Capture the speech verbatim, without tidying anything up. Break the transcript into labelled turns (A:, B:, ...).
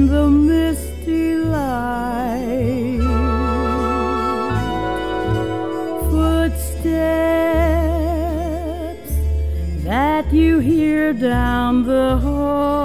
A: in the misty light. Footsteps that you hear down the hall.